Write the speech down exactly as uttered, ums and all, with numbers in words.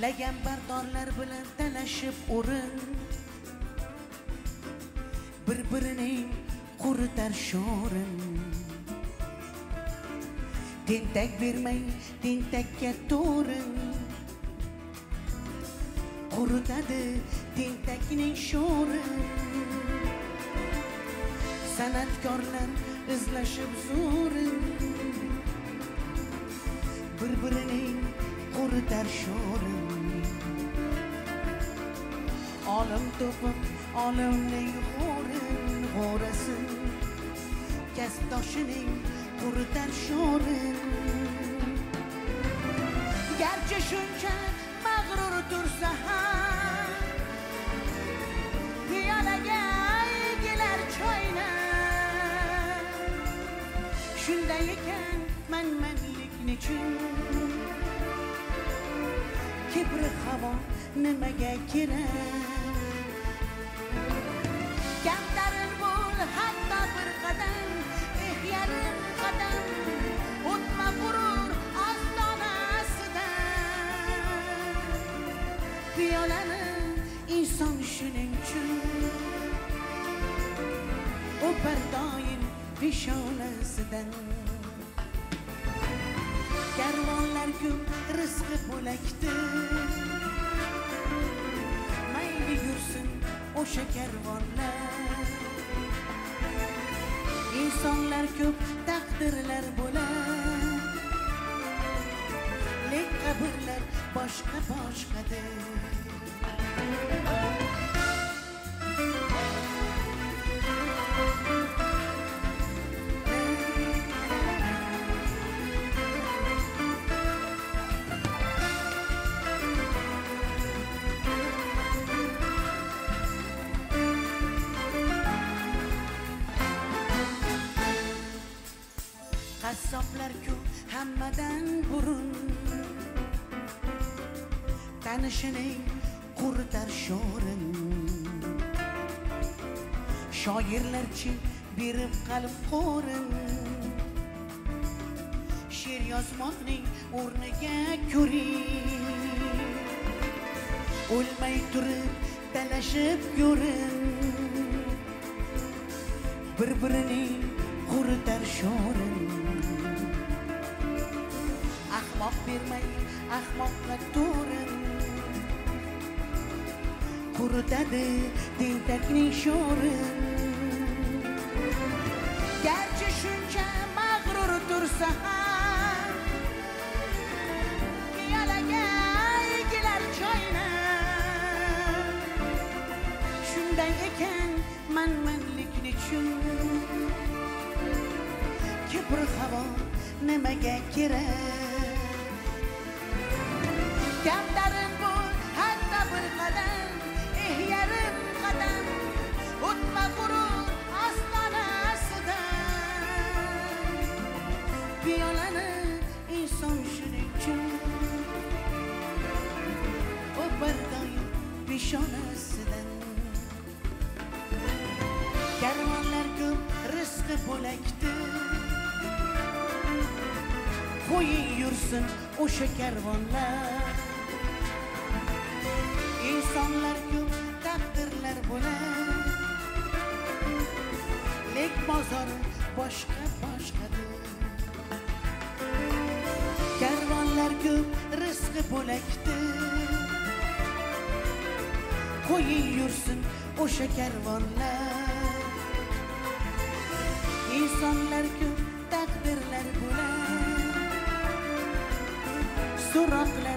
Laganbardorlar bilan talashib o'rin bir-birining quritar sho'rin tentak bermay tentakka to'rin quritadi tentakning sho'rin san'atkorlar izlashib zo'rin bir-birining quritar sho'rin olim to'pib olimning g'o'rin g'o'rasin kasbdoshining quritar sho'rin garchi shuncha mag'rur tursa ham piyolaga egilar choyni shunday ekan manmanlik nechun kibr havo nimaga kerak kamtarin bo'l hatto bir qadam eh yarim qadam o'tma g'urur ostonasidan piyolani inson shuning uchun o'par doim peshonasidan karvonlar ko'p rizqi bo'lakdir mayli yursin o'sha karvonlar insonlar ko'p taqdirlar bo'lar lek qabrlar boshqa boshqadir qassoblar ko'p hammadan burun tanishining quritar sho'rin shoirlarchi berib qalb qo'rin she'r yozmoqning o'rniga ko'ring o'lmay turib talashib ko'rin bir-birining quritar sho'rin ahmoq bermay ahmoqqa to'rin quritadi tentakning sho'rin garchi shuncha mag'rur tursa ham piyolaga egilar choyni shunday ekan manmanlik nechun kibr havo nimaga kerak kamtarin bo'l hatto bir qadam eh yarim qadam o'tma g'urur ostonasidan piyolani inson shuning uchun o'par doim peshonasidan karvonlar ko'p rizqi bo'lakdir qo'ying yursin o'sha karvonlar insonlar ko'p taqdirlar bo'lar lek bozor boshqa boshqadir karvonlar ko'p rizqi bo'lakdir qo'ying yursin o'sha karvonlar insonlar ko'p taqdirlar bo'lar so'roqlar